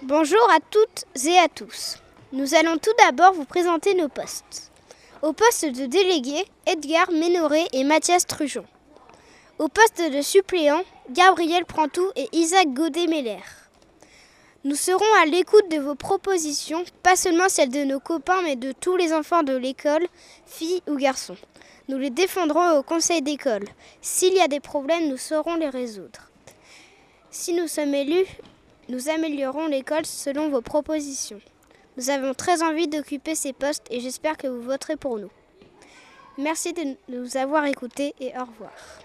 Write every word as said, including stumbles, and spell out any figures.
Bonjour à toutes et à tous. Nous allons tout d'abord vous présenter nos postes. Au poste de délégué, Edgar Ménoré et Mathias Trujon. Au poste de suppléant, Gabriel Prantou et Isaac Godet-Meller. Nous serons à l'écoute de vos propositions, pas seulement celles de nos copains, mais de tous les enfants de l'école, filles ou garçons. Nous les défendrons au conseil d'école. S'il y a des problèmes, nous saurons les résoudre. Si nous sommes élus, nous améliorerons l'école selon vos propositions. Nous avons très envie d'occuper ces postes et j'espère que vous voterez pour nous. Merci de nous avoir écoutés et au revoir.